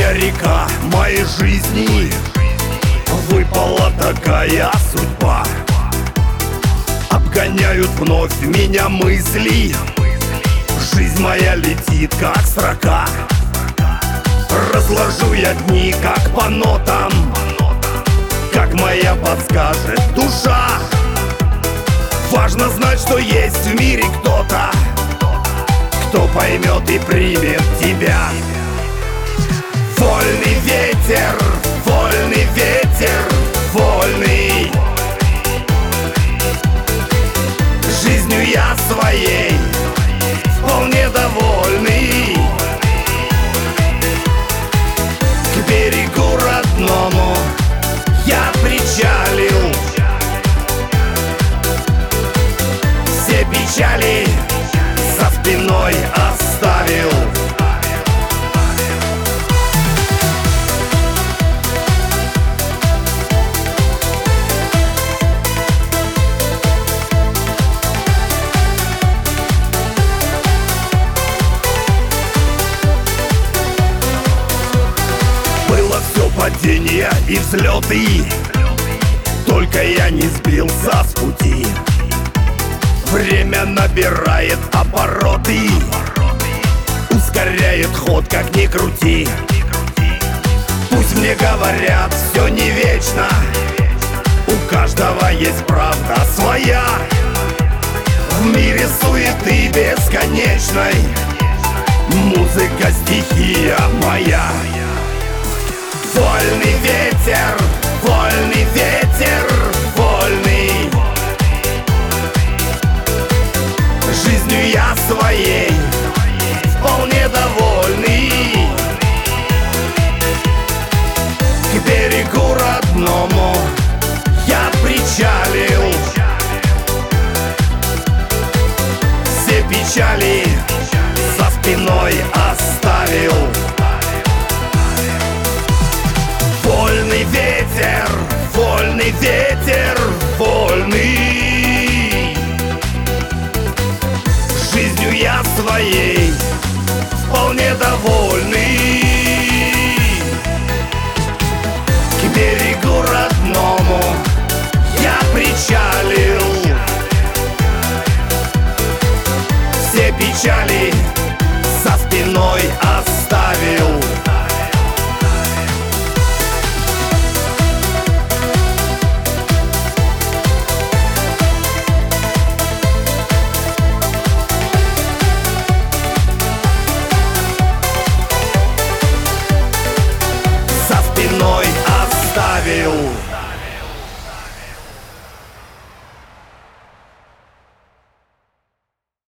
Моя река, моей жизни выпала такая судьба. Обгоняют вновь меня мысли, жизнь моя летит, как строка. Разложу я дни, как по нотам, как моя подскажет душа. Важно знать, что есть в мире кто-то, кто поймет и примет тебя. Вольный ветер, вольный ветер, вольный. Жизнью я своей вполне довольный. К берегу родному я причалил, все печали за спиной оставил. Было все падения и взлеты, только я не сбился с пути. Время набирает обороты, ускоряет ход, как ни крути. Пусть мне говорят, все не вечно, у каждого есть правда своя. В мире суеты бесконечной музыка, стихия моя. Вольный ветер, вольный ветер, вольный. Жизнью я своей вполне довольный. К берегу родному я причалил, все печали за спиной оставил. Вольный ветер, вольный ветер, вольный. Жизнью я своей вполне довольный. К берегу родному я причалил, все печали за спиной оставил.